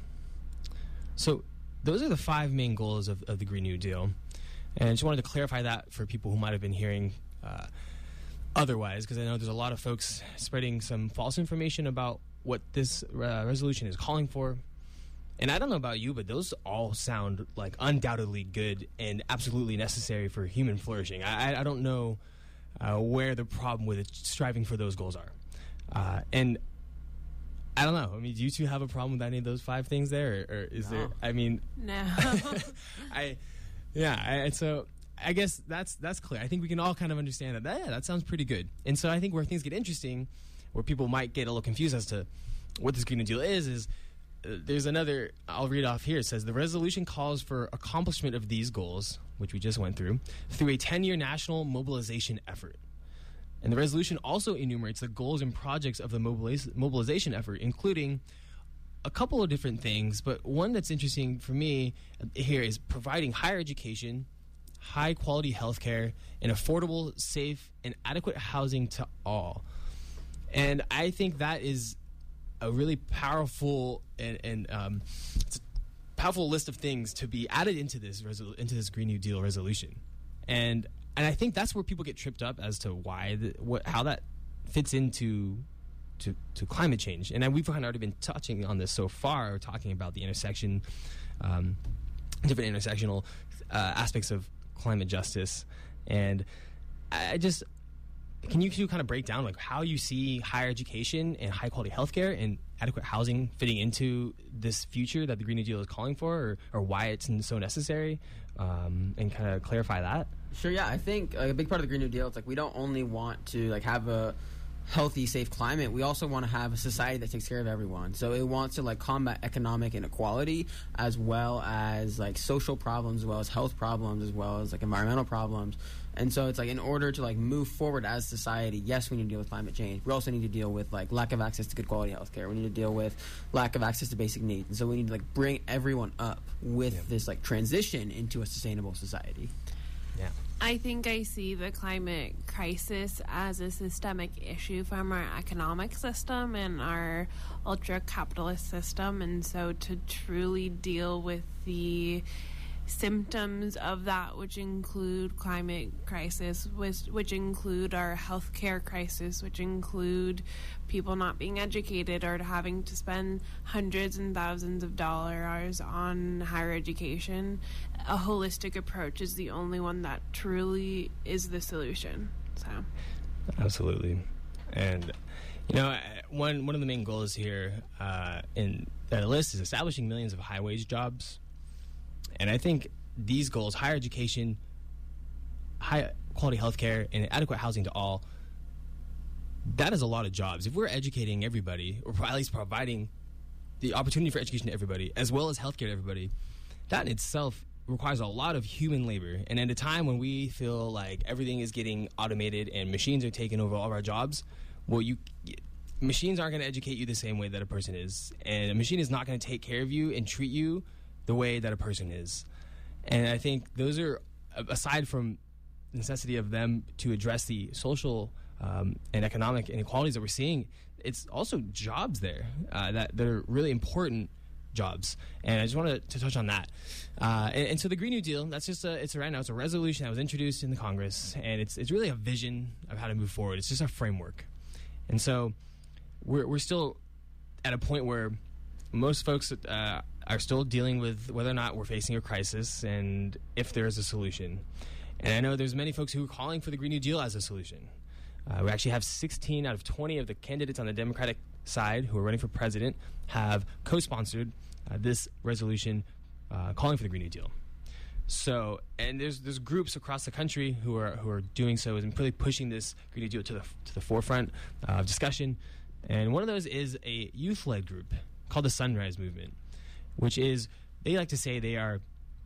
So those are the five main goals of, of the Green New Deal. And I just wanted to clarify that for people who might have been hearing uh, otherwise, because I know there's a lot of folks spreading some false information about what this uh, resolution is calling for. And I don't know about you, but those all sound like undoubtedly good and absolutely necessary for human flourishing. I, I don't know uh, where the problem with it, striving for those goals are. Uh, and I don't know. I mean, do you two have a problem with any of those five things there? Or, or is No. there, I mean... No. I, yeah, I, and so I guess that's that's clear. I think we can all kind of understand that, yeah, that sounds pretty good. And so I think where things get interesting, where people might get a little confused as to what this Green New Deal is, is uh, there's another, I'll read off here. It says, the resolution calls for accomplishment of these goals, which we just went through, through a ten-year national mobilization effort. And the resolution also enumerates the goals and projects of the mobiliz- mobilization effort, including a couple of different things. But one that's interesting for me here is providing higher education, high-quality healthcare, and affordable, safe, and adequate housing to all. And I think that is a really powerful and, and um, it's a powerful list of things to be added into this resol- into this Green New Deal resolution. And And I think that's where people get tripped up as to why, the, what, how that fits into to, to climate change. And we've kind of already been touching on this so far, talking about the intersection, um, different intersectional uh, aspects of climate justice. And I just, can you, can you kind of break down like how you see higher education and high quality healthcare and adequate housing fitting into this future that the Green New Deal is calling for, or, or why it's so necessary, um, and kind of clarify that? Sure, yeah. I think like, a big part of the Green New Deal, it's like we don't only want to like have a healthy, safe climate, we also want to have a society that takes care of everyone. So it wants to like combat economic inequality as well as like social problems, as well as health problems, as well as like environmental problems. And so it's like in order to like move forward as society, yes, we need to deal with climate change. We also need to deal with like lack of access to good quality healthcare. We need to deal with lack of access to basic needs. And so we need to like bring everyone up with yeah. this like transition into a sustainable society. Yeah. I think I see the climate crisis as a systemic issue from our economic system and our ultra-capitalist system. And so to truly deal with the symptoms of that, which include climate crisis, which, which include our healthcare crisis, which include people not being educated or having to spend hundreds and thousands of dollars on higher education, a holistic approach is the only one that truly is the solution. So, absolutely. And you know, one one of the main goals here uh, in the list is establishing millions of high wage jobs. And I think these goals, higher education, high quality healthcare, and adequate housing to all, that is a lot of jobs. If we're educating everybody, or at least providing the opportunity for education to everybody, as well as healthcare to everybody, that in itself requires a lot of human labor. And at a time when we feel like everything is getting automated and machines are taking over all of our jobs, well, you machines aren't going to educate you the same way that a person is. And a machine is not going to take care of you and treat you the way that a person is. And I think those are, aside from the necessity of them to address the social um, and economic inequalities that we're seeing, it's also jobs there uh, that, that are really important jobs. And I just wanted to touch on that. Uh, and, and so the Green New Deal, that's just a, it's a, right now, it's a resolution that was introduced in the Congress, and it's it's really a vision of how to move forward. It's just a framework. And so we're, we're still at a point where most folks uh, are still dealing with whether or not we're facing a crisis and if there is a solution. And I know there's many folks who are calling for the Green New Deal as a solution. Uh, we actually have sixteen out of twenty of the candidates on the Democratic side who are running for president have co-sponsored uh, this resolution uh, calling for the Green New Deal. So, and there's there's groups across the country who are who are doing so and really pushing this Green New Deal to the to the forefront uh, of discussion. And one of those is a youth-led group called the Sunrise Movement, which is, they like to say they are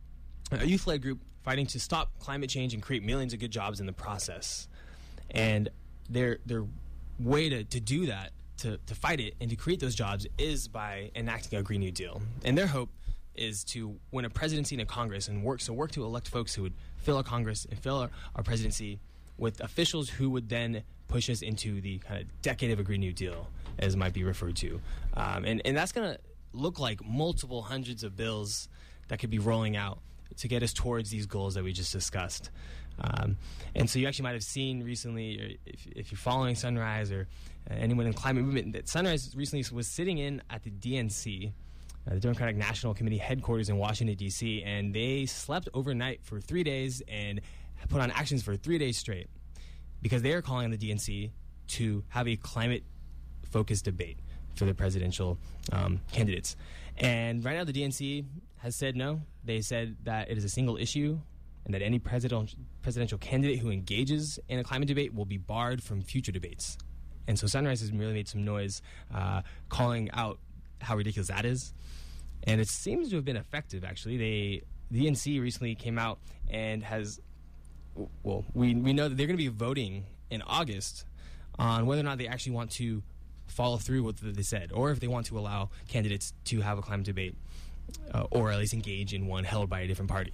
a youth-led group fighting to stop climate change and create millions of good jobs in the process. And their their way to, to do that, to, to fight it and to create those jobs, is by enacting a Green New Deal. And their hope is to win a presidency and a Congress and work so work to elect folks who would fill our Congress and fill our, our presidency with officials who would then push us into the kind of decade of a Green New Deal, as it might be referred to. Um, and, and that's going to look like multiple hundreds of bills that could be rolling out to get us towards these goals that we just discussed. Um, and so you actually might have seen recently, or if, if you're following Sunrise or uh, anyone in the climate movement, that Sunrise recently was sitting in at the D N C, uh, the Democratic National Committee headquarters in Washington, D C, and they slept overnight for three days and put on actions for three days straight because they are calling on the D N C to have a climate-focused debate for the presidential um, candidates. And right now the D N C has said no. They said that it is a single issue and that any presidential presidential candidate who engages in a climate debate will be barred from future debates. And so Sunrise has really made some noise uh, calling out how ridiculous that is. And it seems to have been effective, actually. They, the D N C recently came out and has, well, we, we know that they're going to be voting in August on whether or not they actually want to follow through with what they said, or if they want to allow candidates to have a climate debate, uh, or at least engage in one held by a different party.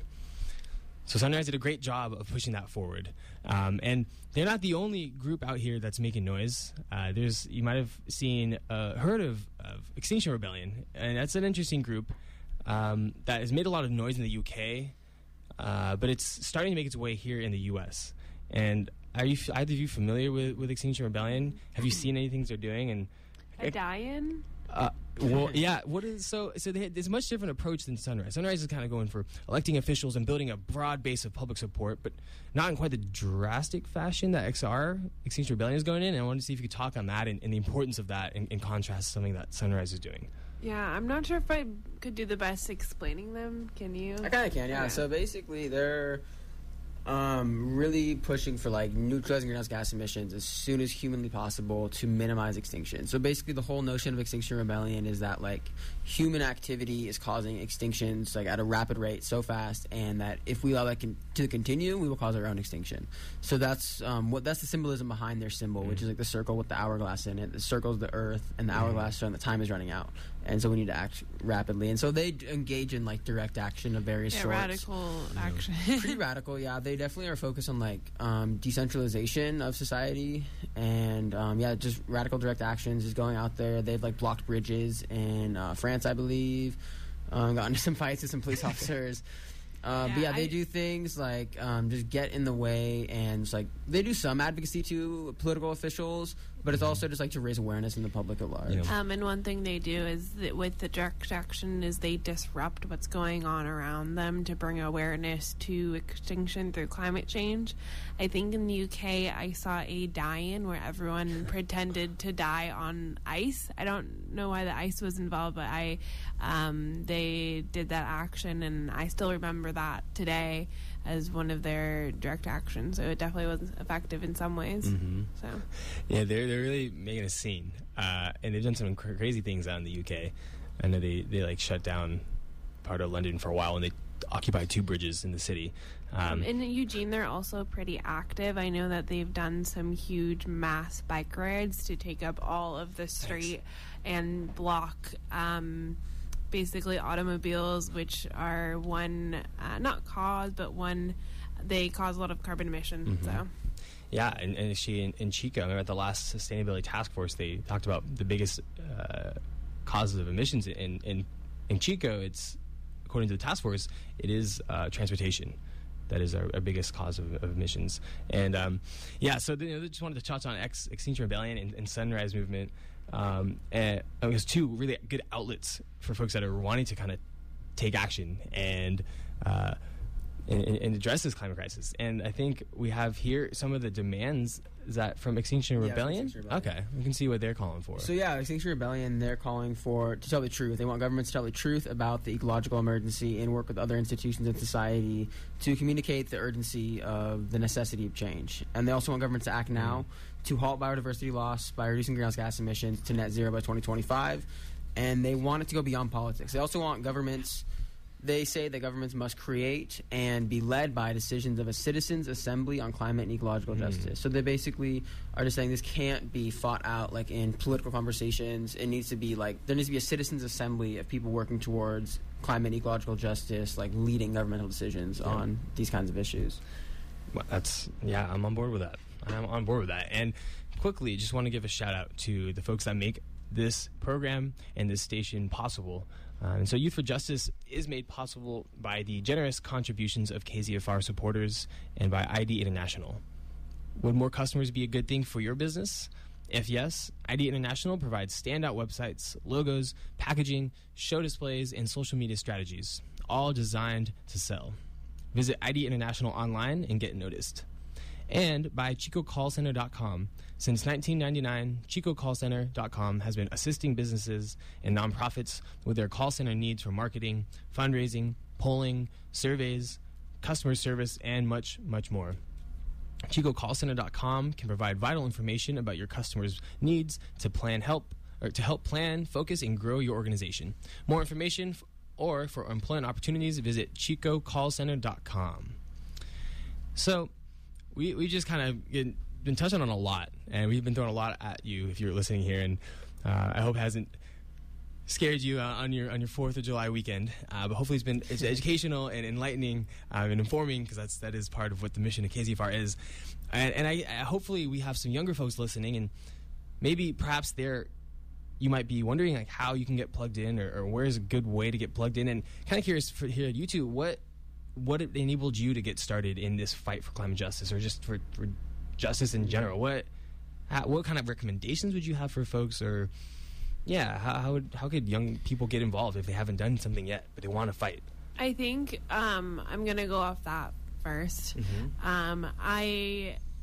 So Sunrise did a great job of pushing that forward. Um, and they're not the only group out here that's making noise. Uh, there's, you might have seen, uh, heard of, of Extinction Rebellion, and that's an interesting group um, that has made a lot of noise in the U K, uh, but it's starting to make its way here in the U S. And are you, either of you familiar with, with Extinction Rebellion? Have you seen anything they're doing? And A die-in? Uh, well, yeah. What is so? So they had, there's a much different approach than Sunrise. Sunrise is kind of going for electing officials and building a broad base of public support, but not in quite the drastic fashion that X R, Extinction Rebellion, is going in. And I wanted to see if you could talk on that and, and the importance of that in, in contrast to something that Sunrise is doing. Yeah, I'm not sure if I could do the best explaining them. Can you? I kind of can, yeah. yeah. So basically, they're Um, really pushing for like neutralizing greenhouse gas emissions as soon as humanly possible to minimize extinction. So basically, the whole notion of Extinction Rebellion is that like human activity is causing extinctions like at a rapid rate so fast, and that if we allow that con- to continue, we will cause our own extinction. So that's um, what that's the symbolism behind their symbol, mm-hmm. which is like the circle with the hourglass in it. The circle is the Earth, and the mm-hmm. hourglass showing that time is running out, and so we need to act rapidly. And so they d- engage in like direct action of various yeah, sorts. Radical action. Pretty radical, yeah. They definitely are focused on like um, decentralization of society, and um, yeah, just radical direct actions. Is going out there. They've like blocked bridges in uh, France, I believe. Um, got into some fights with some police officers. Uh, yeah, but yeah, they I, do things like um, just get in the way, and just, like they do some advocacy to political officials, but it's also just like to raise awareness in the public at large. Um, and one thing they do is that with the direct action is they disrupt what's going on around them to bring awareness to extinction through climate change. I think in the U K I saw a die-in where everyone pretended to die on ice. I don't know why the ice was involved, but I um, they did that action, and I still remember that today as one of their direct actions. So it definitely was effective in some ways. Mm-hmm. So yeah, they're they're really making a scene, uh, and they've done some cr- crazy things out in the U K. I know they they like shut down part of London for a while, and they occupied two bridges in the city. Um, um, in Eugene, they're also pretty active. I know that they've done some huge mass bike rides to take up all of the street and block um, basically automobiles, which are one, uh, not cause, but one, they cause a lot of carbon emissions. Mm-hmm. So. Yeah, and, and she in, in Chico, I remember at the last Sustainability Task Force, they talked about the biggest uh, causes of emissions in, in, in Chico. It's, according to the task force, it is uh, transportation. That is our, our biggest cause of, of emissions. And um, yeah, so you know, they just wanted to touch on Ex- Extinction Rebellion and, and Sunrise Movement. Um, and it was two really good outlets for folks that are wanting to kind of take action and, uh, and and address this climate crisis. And I think we have here some of the demands that from Extinction Yeah, Rebellion. Extinction Rebellion. Okay, we can see what they're calling for. So yeah, Extinction Rebellion, they're calling for to tell the truth. They want governments to tell the truth about the ecological emergency and work with other institutions in society to communicate the urgency of the necessity of change. And they also want governments to act now mm. to halt biodiversity loss by reducing greenhouse gas emissions to net zero by twenty twenty-five. And they want it to go beyond politics. They also want governments... They say that governments must create and be led by decisions of a citizens' assembly on climate and ecological mm. justice. So they basically are just saying this can't be fought out like in political conversations. It needs to be like there needs to be a citizens' assembly of people working towards climate and ecological justice, like leading governmental decisions yeah. on these kinds of issues. Well, that's yeah, I'm on board with that. I'm on board with that. And quickly, just want to give a shout out to the folks that make this program and this station possible. Uh, and so Youth for Justice is made possible by the generous contributions of K Z F R supporters and by I D International. Would more customers be a good thing for your business? If yes, I D International provides standout websites, logos, packaging, show displays, and social media strategies, all designed to sell. Visit I D International online and get noticed. And by Chico Call Center dot com. Since nineteen ninety-nine, Chico Call Center dot com has been assisting businesses and nonprofits with their call center needs for marketing, fundraising, polling, surveys, customer service, and much, much more. Chico Call Center dot com can provide vital information about your customers' needs to plan help or to help plan, focus, and grow your organization. More information f- or for employment opportunities, visit Chico Call Center dot com. So, we we just kind of get, been touching on a lot, and we've been throwing a lot at you if you're listening here, and uh, I hope it hasn't scared you uh, on your on your fourth of July weekend. Uh, but hopefully it's been it's educational and enlightening uh, and informing, because that's that is part of what the mission of K Z F R is. And, and I, I hopefully we have some younger folks listening, and maybe perhaps they're you might be wondering like how you can get plugged in, or, or where's a good way to get plugged in. And kind of curious for here at you two, what what enabled you to get started in this fight for climate justice, or just for, for justice in general? What how, what kind of recommendations would you have for folks, or yeah, how how, would, how could young people get involved if they haven't done something yet but they want to fight? I think um, I'm gonna go off that first. Mm-hmm. Um, I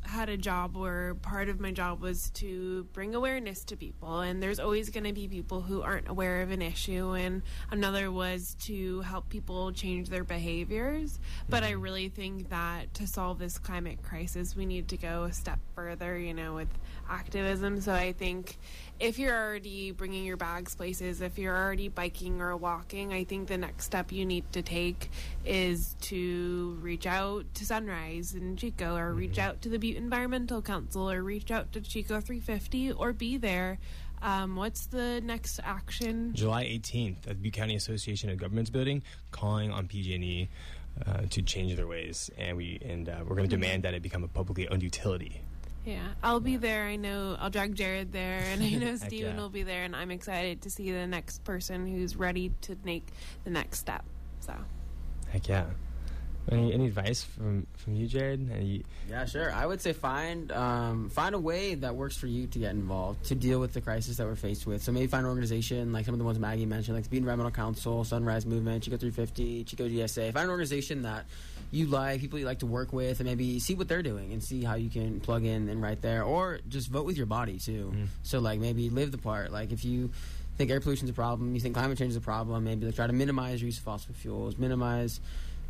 had a job where part of my job was to bring awareness to people, and there's always going to be people who aren't aware of an issue, and another was to help people change their behaviors. But I really think that to solve this climate crisis, we need to go a step further, you know, with activism. So I think if you're already bringing your bags places, if you're already biking or walking, I think the next step you need to take is to reach out to Sunrise in Chico, or reach Mm-hmm. out to the Butte Environmental Council, or reach out to Chico three fifty, or be there. Um, what's the next action? July eighteenth at the Butte County Association of Governments building, calling on P G and E uh, to change their ways, and we and uh, we're going to demand that it become a publicly owned utility. Yeah, I'll be there. I know I'll drag Jared there, and I know Heck Steven yeah. will be there, and I'm excited to see the next person who's ready to make the next step. So, Heck yeah. Any, any advice from, from you, Jared? Any, Yeah, sure. I would say find um, find a way that works for you to get involved, to deal with the crisis that we're faced with. So maybe find an organization like some of the ones Maggie mentioned, like the Butte Environmental Council, Sunrise Movement, Chico three fifty, Chico G S A. Find an organization that you like, people you like to work with, and maybe see what they're doing and see how you can plug in and right there. Or just vote with your body, too. Mm. So, like, maybe live the part. Like, if you think air pollution is a problem, you think climate change is a problem, maybe like, try to minimize your use of fossil fuels, minimize...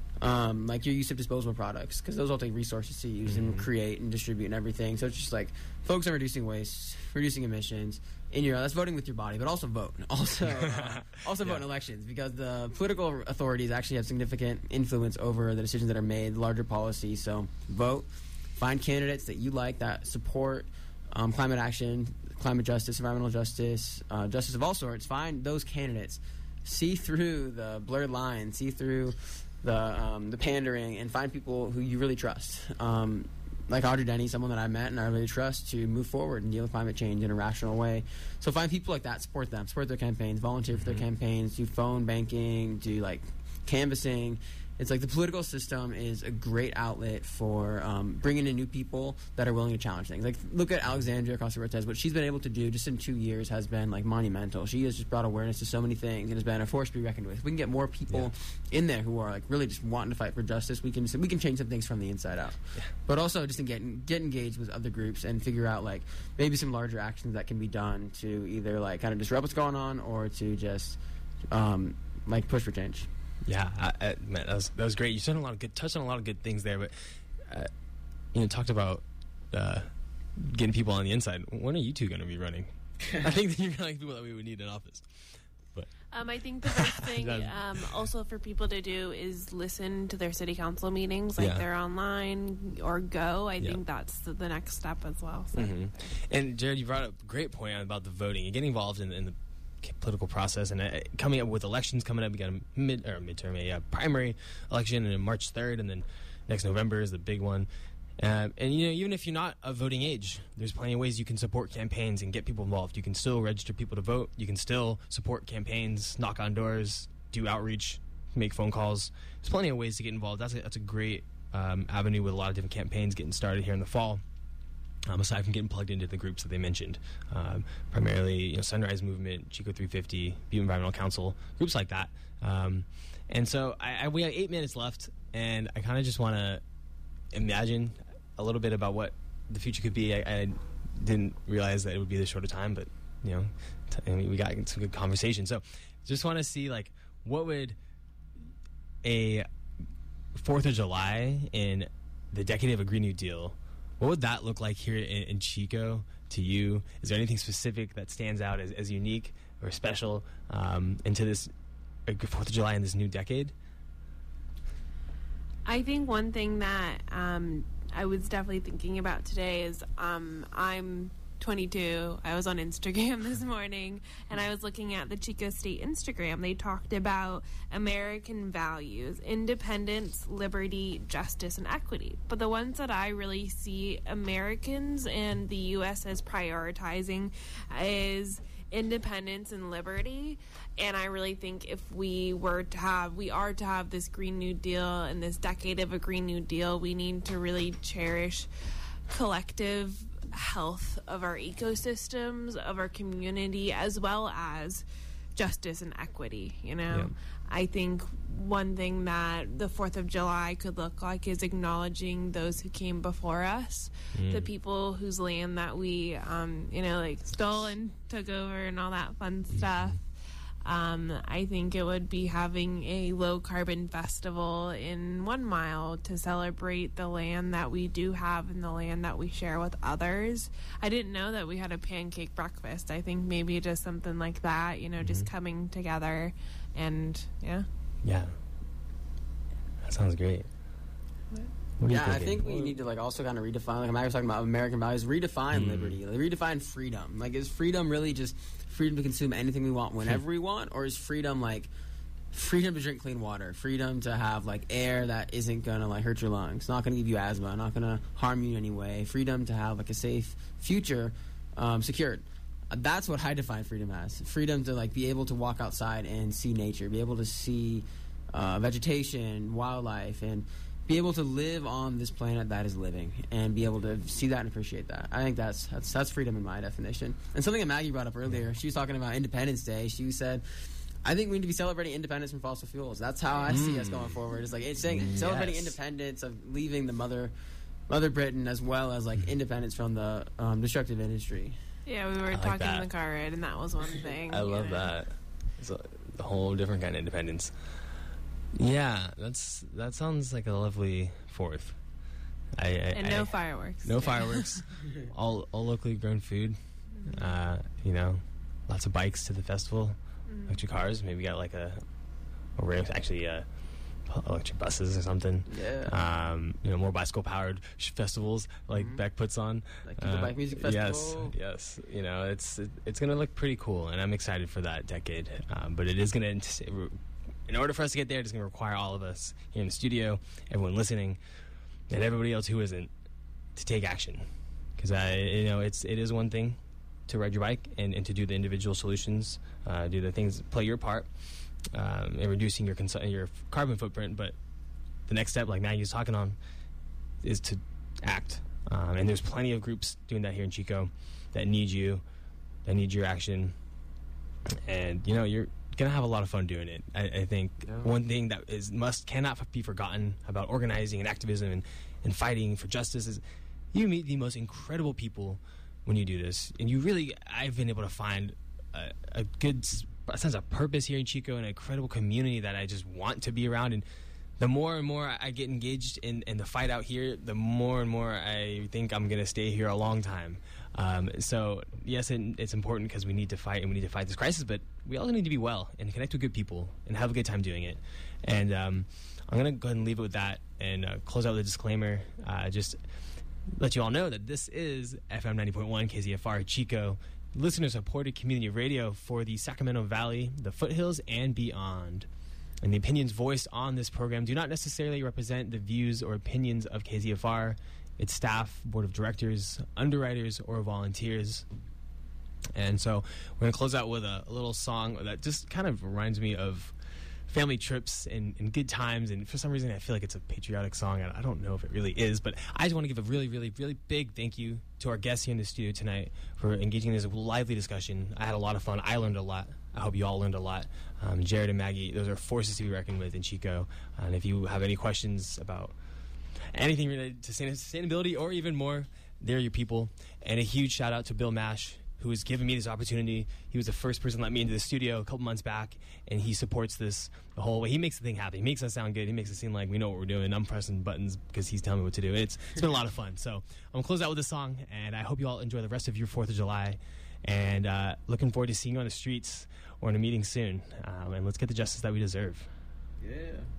Um, like your use of disposable products, because those all take resources to use Mm-hmm. and create and distribute and everything. So it's just like focus on reducing waste, reducing emissions. In your that's voting with your body, but also vote. Also, uh, also Yeah. vote in elections, because the political authorities actually have significant influence over the decisions that are made, larger policy. So vote, find candidates that you like that support um, climate action, climate justice, environmental justice, uh, justice of all sorts. Find those candidates. See through the blurred lines. See through the um, the pandering, and find people who you really trust. Um, like Audrey Denny, someone that I met and I really trust to move forward and deal with climate change in a rational way. So find people like that, support them, support their campaigns, volunteer for their campaigns, do phone banking, do like canvassing. It's like the political system is a great outlet for um, bringing in new people that are willing to challenge things. Like, look at Alexandria Ocasio-Cortez. What she's been able to do just in two years has been like monumental. She has just brought awareness to so many things and has been a force to be reckoned with. If we can get more people in there who are like really just wanting to fight for justice, we can we can change some things from the inside out. Yeah. But also just to get get engaged with other groups and figure out like maybe some larger actions that can be done to either like kind of disrupt what's going on or to just um, like push for change. Yeah, I, I, man, that was that was great. You said a lot of good, touched on a lot of good things there, but uh, you know, talked about uh, getting people on the inside. When are you two going to be running? I think that you're like people that we would need in office. But Um, I think the first thing That- um, also for people to do is listen to their city council meetings, like Yeah. they're online, or go. I Yeah. think that's the, the next step as well. So. hmm And Jared, you brought up a great point about the voting and getting involved in, in the political process, and uh, coming up with elections coming up. We got a mid or midterm, a uh, primary election, and March third, and then next November is the big one. Um, and you know, even if you're not of voting age, there's plenty of ways you can support campaigns and get people involved. You can still register people to vote. You can still support campaigns, knock on doors, do outreach, make phone calls. There's plenty of ways to get involved. That's a, that's a great um, avenue with a lot of different campaigns getting started here in the fall. Um, aside from getting plugged into the groups that they mentioned, um, primarily you know, Sunrise Movement, Chico three fifty, Butte Environmental Council, groups like that. Um, and so I, I, we have eight minutes left, and I kind of just want to imagine a little bit about what the future could be. I, I didn't realize that it would be this short a time, but you know, t- I mean, we got some good conversation. So just want to see like what would a Fourth of July in the decade of a Green New Deal, what would that look like here in, in Chico to you? Is there anything specific that stands out as, as unique or special um, into this uh, Fourth of July in this new decade? I think one thing that um, I was definitely thinking about today is um, I'm twenty-two. I was on Instagram this morning, and I was looking at the Chico State Instagram. They talked about American values: independence, liberty, justice, and equity. But the ones that I really see Americans and the U S as prioritizing is independence and liberty. And I really think if we were to have, we are to have this Green New Deal and this decade of a Green New Deal, we need to really cherish collective health of our ecosystems, of our community, as well as justice and equity, you know? I think one thing that the fourth of July could look like is acknowledging those who came before us, Mm. the people whose land that we, um, you know, like stole and took over and all that fun stuff. Um, I think it would be having a low carbon festival in One Mile to celebrate the land that we do have and the land that we share with others. I didn't know that we had a pancake breakfast. I think maybe just something like that, you know, just coming together and, yeah. Yeah. That sounds great. What are you Yeah, I thinking? think we need to like also kind of redefine. Like I was talking about American values, redefine Mm. liberty, like, redefine freedom. Like, is freedom really just freedom to consume anything we want whenever we want, or is freedom like freedom to drink clean water, freedom to have like air that isn't gonna like hurt your lungs, not gonna give you asthma, not gonna harm you in any way, freedom to have like a safe future, um, secured. Uh, That's what I define freedom as. Freedom to like be able to walk outside and see nature, be able to see uh, vegetation, wildlife, and be able to live on this planet that is living, and be able to see that and appreciate that. I think that's that's that's freedom in my definition. And something that Maggie brought up earlier, she was talking about Independence Day. She said, I think we need to be celebrating independence from fossil fuels. That's how I see us going forward. It's like it's saying celebrating Yes. independence of leaving the mother Mother Britain, as well as like independence from the um, destructive industry. Yeah, we were like talking that. in the car ride, and that was one thing. I love you know. that. It's a, a whole different kind of independence. Yeah, that's that sounds like a lovely fourth. I, I And I- no fireworks. no fireworks. all all locally grown food. Uh, you know, lots of bikes to the festival. Electric cars. Maybe got like a, a rare, actually uh, electric buses or something. Yeah. Um, you know, more bicycle powered sh- festivals like Mhm. Beck puts on. Like People Uh, Bike Music Yes, Festival. yes. You know, it's it, it's gonna look pretty cool, and I'm excited for that decade. Um, but it is gonna, in order for us to get there, it's gonna require all of us here in the studio, everyone listening, and everybody else who isn't, to take action. Because I, you know, it's it is one thing to ride your bike and, and to do the individual solutions, uh, do the things, play your part um, in reducing your cons- your carbon footprint. But the next step, like Maggie's talking on, is to act. Um, and there's plenty of groups doing that here in Chico that need you, that need your action. And, you know, you're going to have a lot of fun doing it. I, I think Yeah. one thing that is must cannot be forgotten about organizing and activism and, and fighting for justice is you meet the most incredible people when you do this. And you really, I've been able to find a, a good s- sense of purpose here in Chico and an incredible community that I just want to be around. And the more and more I get engaged in, in the fight out here, the more and more I think I'm going to stay here a long time. Um, so, yes, it, it's important because we need to fight and we need to fight this crisis, but we also need to be well and connect with good people and have a good time doing it. And um, I'm going to go ahead and leave it with that and uh, close out with a disclaimer. Uh, just let you all know that this is F M ninety point one K Z F R Chico, listener-supported community radio for the Sacramento Valley, the foothills, and beyond. And the opinions voiced on this program do not necessarily represent the views or opinions of K Z F R, its staff, board of directors, underwriters, or volunteers. And so we're going to close out with a, a little song that just kind of reminds me of family trips and, and good times. And for some reason, I feel like it's a patriotic song. And I don't know if it really is, but I just want to give a really, really, really big thank you to our guests here in the studio tonight for engaging in this lively discussion. I had a lot of fun. I learned a lot. I hope you all learned a lot. Um, Jared and Maggie, those are forces to be reckoned with in Chico. And if you have any questions about anything related to sustainability or even more, they're your people. And a huge shout out to Bill Mash, who has given me this opportunity. He was the first person to let me into the studio a couple months back, and he supports this the whole way. He makes the thing happen. He makes us sound good. He makes it seem like we know what we're doing. I'm pressing buttons because he's telling me what to do. It's It's been a lot of fun. So I'm going to close out with this song, and I hope you all enjoy the rest of your fourth of July. And uh, looking forward to seeing you on the streets or in a meeting soon. Um, and let's get the justice that we deserve. Yeah.